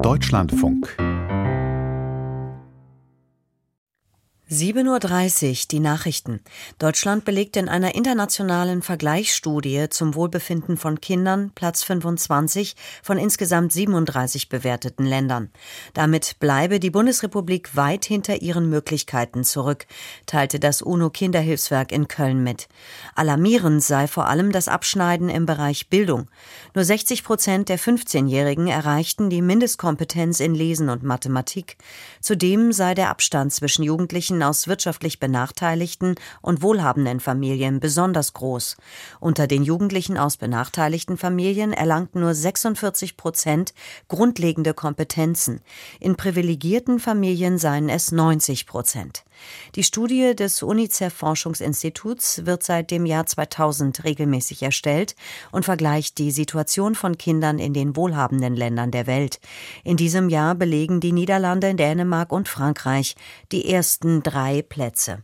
Deutschlandfunk 7:30 Uhr, die Nachrichten. Deutschland belegt in einer internationalen Vergleichsstudie zum Wohlbefinden von Kindern Platz 25 von insgesamt 37 bewerteten Ländern. Damit bleibe die Bundesrepublik weit hinter ihren Möglichkeiten zurück, teilte das UNO-Kinderhilfswerk in Köln mit. Alarmierend sei vor allem das Abschneiden im Bereich Bildung. Nur 60% der 15-Jährigen erreichten die Mindestkompetenz in Lesen und Mathematik. Zudem sei der Abstand zwischen Jugendlichen aus wirtschaftlich benachteiligten und wohlhabenden Familien besonders groß. Unter den Jugendlichen aus benachteiligten Familien erlangten nur 46% grundlegende Kompetenzen. In privilegierten Familien seien es 90%. Die Studie des UNICEF-Forschungsinstituts wird seit dem Jahr 2000 regelmäßig erstellt und vergleicht die Situation von Kindern in den wohlhabenden Ländern der Welt. In diesem Jahr belegen die Niederlande, Dänemark und Frankreich die ersten 3 Plätze.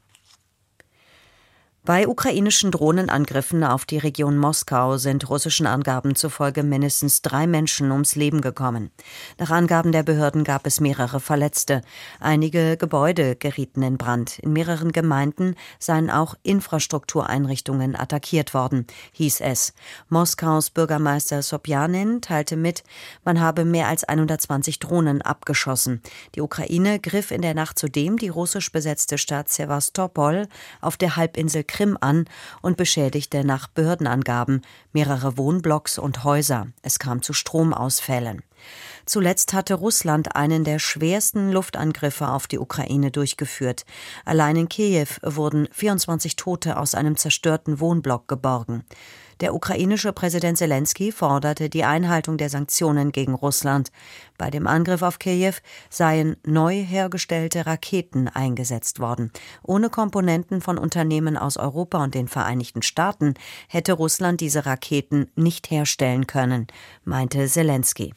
Bei ukrainischen Drohnenangriffen auf die Region Moskau sind russischen Angaben zufolge mindestens 3 Menschen ums Leben gekommen. Nach Angaben der Behörden gab es mehrere Verletzte. Einige Gebäude gerieten in Brand. In mehreren Gemeinden seien auch Infrastruktureinrichtungen attackiert worden, hieß es. Moskaus Bürgermeister Sobjanin teilte mit, man habe mehr als 120 Drohnen abgeschossen. Die Ukraine griff in der Nacht zudem die russisch besetzte Stadt Sewastopol auf der Halbinsel Krim an und beschädigte nach Behördenangaben mehrere Wohnblocks und Häuser. Es kam zu Stromausfällen. Zuletzt hatte Russland einen der schwersten Luftangriffe auf die Ukraine durchgeführt. Allein in Kiew wurden 24 Tote aus einem zerstörten Wohnblock geborgen. Der ukrainische Präsident Selenskyj forderte die Einhaltung der Sanktionen gegen Russland. Bei dem Angriff auf Kiew seien neu hergestellte Raketen eingesetzt worden. Ohne Komponenten von Unternehmen aus Europa und den Vereinigten Staaten hätte Russland diese Raketen nicht herstellen können, meinte Selenskyj.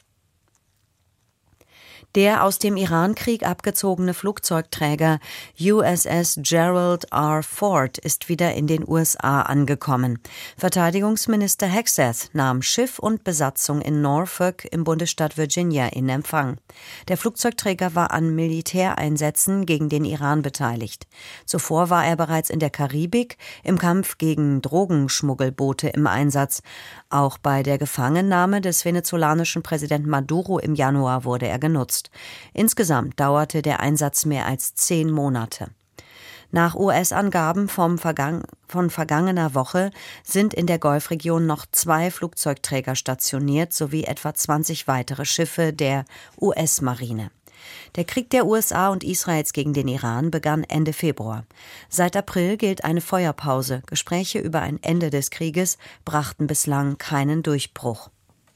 Der aus dem Iran-Krieg abgezogene Flugzeugträger USS Gerald R. Ford ist wieder in den USA angekommen. Verteidigungsminister Hegseth nahm Schiff und Besatzung in Norfolk im Bundesstaat Virginia in Empfang. Der Flugzeugträger war an Militäreinsätzen gegen den Iran beteiligt. Zuvor war er bereits in der Karibik im Kampf gegen Drogenschmuggelboote im Einsatz. Auch bei der Gefangennahme des venezolanischen Präsidenten Maduro im Januar wurde er genutzt. Insgesamt dauerte der Einsatz mehr als 10 Monate. Nach US-Angaben von vergangener Woche sind in der Golfregion noch 2 Flugzeugträger stationiert sowie etwa 20 weitere Schiffe der US-Marine. Der Krieg der USA und Israels gegen den Iran begann Ende Februar. Seit April gilt eine Feuerpause. Gespräche über ein Ende des Krieges brachten bislang keinen Durchbruch.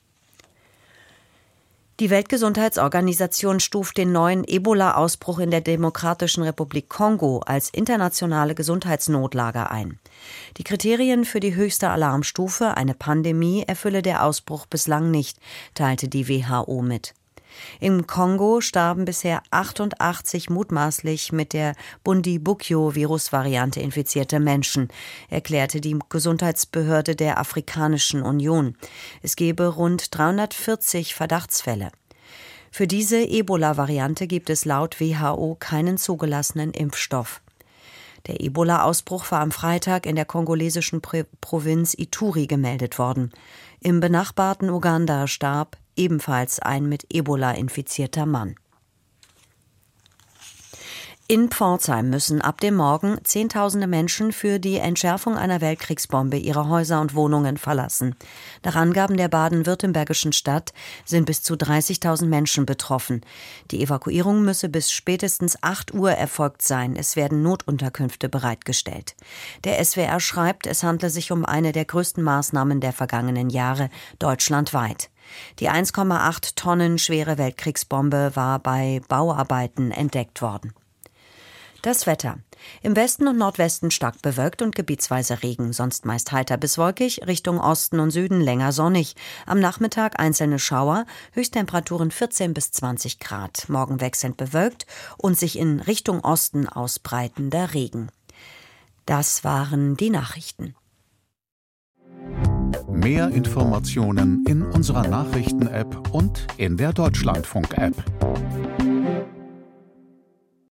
Die Weltgesundheitsorganisation stuft den neuen Ebola-Ausbruch in der Demokratischen Republik Kongo als internationale Gesundheitsnotlage ein. Die Kriterien für die höchste Alarmstufe, eine Pandemie, erfülle der Ausbruch bislang nicht, teilte die WHO mit. Im Kongo starben bisher 88 mutmaßlich mit der Bundibugyo-Virusvariante infizierte Menschen, erklärte die Gesundheitsbehörde der Afrikanischen Union. Es gebe rund 340 Verdachtsfälle. Für diese Ebola-Variante gibt es laut WHO keinen zugelassenen Impfstoff. Der Ebola-Ausbruch war am Freitag in der kongolesischen Provinz Ituri gemeldet worden. Im benachbarten Uganda starb ebenfalls ein mit Ebola infizierter Mann. In Pforzheim müssen ab dem Morgen Zehntausende Menschen für die Entschärfung einer Weltkriegsbombe ihre Häuser und Wohnungen verlassen. Nach Angaben der baden-württembergischen Stadt sind bis zu 30.000 Menschen betroffen. Die Evakuierung müsse bis spätestens 8 Uhr erfolgt sein. Es werden Notunterkünfte bereitgestellt. Der SWR schreibt, es handle sich um eine der größten Maßnahmen der vergangenen Jahre deutschlandweit. Die 1,8 Tonnen schwere Weltkriegsbombe war bei Bauarbeiten entdeckt worden. Das Wetter. Im Westen und Nordwesten stark bewölkt und gebietsweise Regen, sonst meist heiter bis wolkig, Richtung Osten und Süden länger sonnig. Am Nachmittag einzelne Schauer, Höchsttemperaturen 14 bis 20 Grad. Morgen wechselnd bewölkt und sich in Richtung Osten ausbreitender Regen. Das waren die Nachrichten. Mehr Informationen in unserer Nachrichten-App und in der Deutschlandfunk-App.